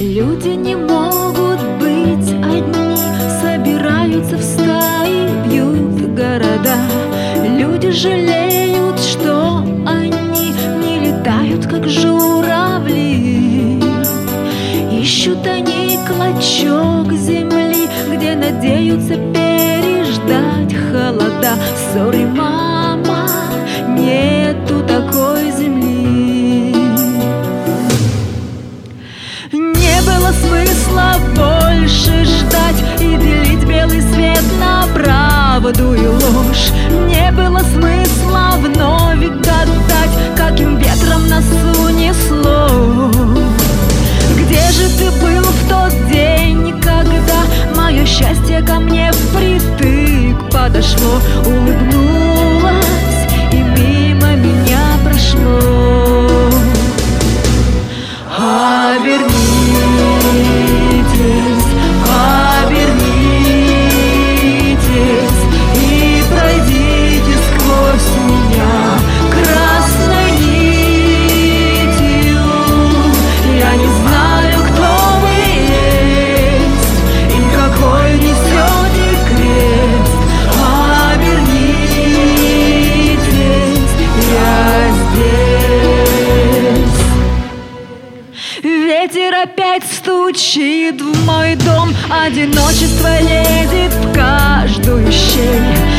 Люди не могут быть одни, собираются в стаи, бьют города. Люди жалеют, что они не летают, как журавли. Ищут они клочок земли, где надеются переждать холода. Сори, мама, нету такой земли. Не было смысла больше ждать и делить белый свет на правду и ложь. Не было смысла вновь гадать, каким ветром нас унесло. Где же ты был в тот день, когда мое счастье ко мне впритык подошло, улыбнулось и мимо меня прошло? Обернитесь, обернитесь и пройдите сквозь меня красной нитью. Я не знаю, кто вы есть и какой несете крест. Обернитесь, я здесь. Ветер опять стучит в мой дом, одиночество лезет в каждую щель.